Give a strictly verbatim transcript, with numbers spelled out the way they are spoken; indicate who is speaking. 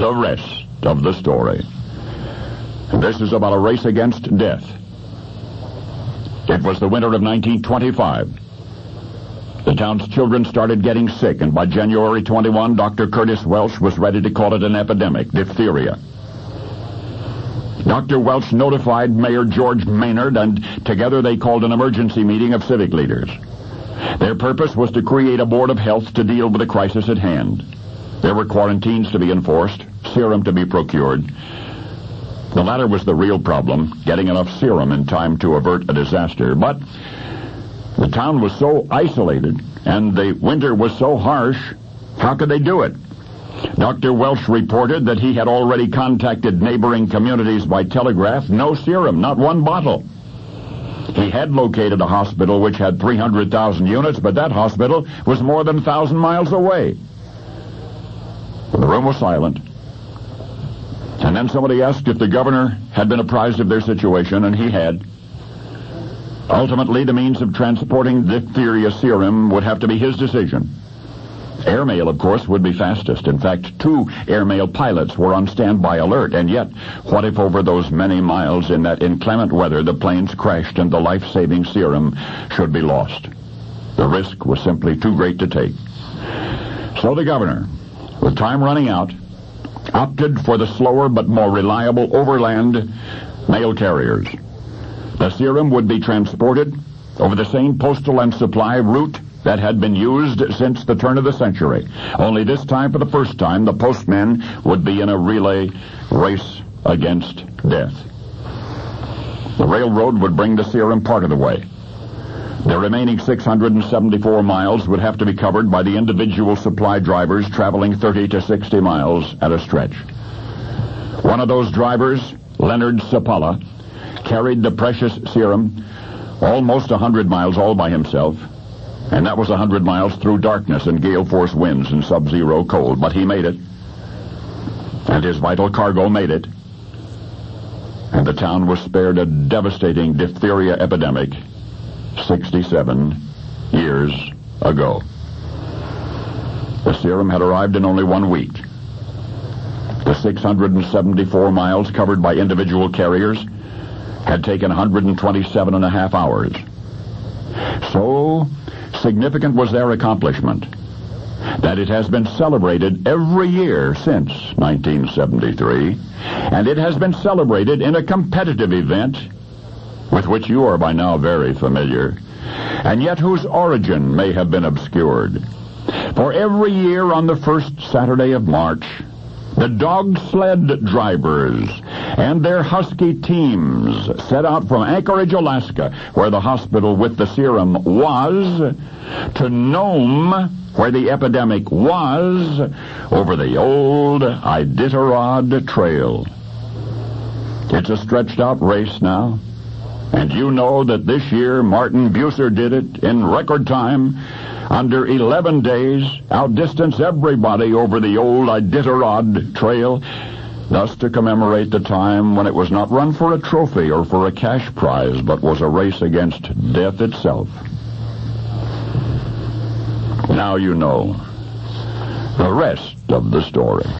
Speaker 1: The rest of the story. This is about a race against death. It was the winter of nineteen twenty-five. The town's children started getting sick, and by January twenty-first, Doctor Curtis Welch was ready to call it an epidemic, diphtheria. Doctor Welch notified Mayor George Maynard, and together they called an emergency meeting of civic leaders. Their purpose was to create a board of health to deal with the crisis at hand. There were quarantines to be enforced, serum to be procured. The latter was the real problem, getting enough serum in time to avert a disaster. But the town was so isolated, and the winter was so harsh, how could they do it? Doctor Welch reported that he had already contacted neighboring communities by telegraph. No serum, not one bottle. He had located a hospital which had three hundred thousand units, but that hospital was more than one thousand miles away. The room was silent. And then somebody asked if the governor had been apprised of their situation, and he had. Ultimately, the means of transporting diphtheria serum would have to be his decision. Airmail, of course, would be fastest. In fact, two airmail pilots were on standby alert, and yet, what if over those many miles in that inclement weather the planes crashed and the life-saving serum should be lost? The risk was simply too great to take. So the governor, with time running out, opted for the slower but more reliable overland mail carriers. The serum would be transported over the same postal and supply route that had been used since the turn of the century. Only this time, for the first time, the postmen would be in a relay race against death. The railroad would bring the serum part of the way. The remaining six hundred seventy-four miles would have to be covered by the individual supply drivers traveling thirty to sixty miles at a stretch. One of those drivers, Leonard Sapala, carried the precious serum almost one hundred miles all by himself, and that was one hundred miles through darkness and gale-force winds and sub-zero cold. But he made it, and his vital cargo made it, and the town was spared a devastating diphtheria epidemic sixty-seven years ago. The serum had arrived in only one week. The six hundred seventy-four miles covered by individual carriers had taken one hundred twenty-seven and a half hours. So significant was their accomplishment that it has been celebrated every year since nineteen seventy-three, and it has been celebrated in a competitive event with which you are by now very familiar, and yet whose origin may have been obscured. For every year on the first Saturday of March, the dog sled drivers and their husky teams set out from Anchorage, Alaska, where the hospital with the serum was, to Nome, where the epidemic was, over the old Iditarod Trail. It's a stretched-out race now, and you know that this year Martin Bucer did it in record time. Under eleven days, outdistanced everybody over the old Iditarod Trail, thus to commemorate the time when it was not run for a trophy or for a cash prize, but was a race against death itself. Now you know the rest of the story.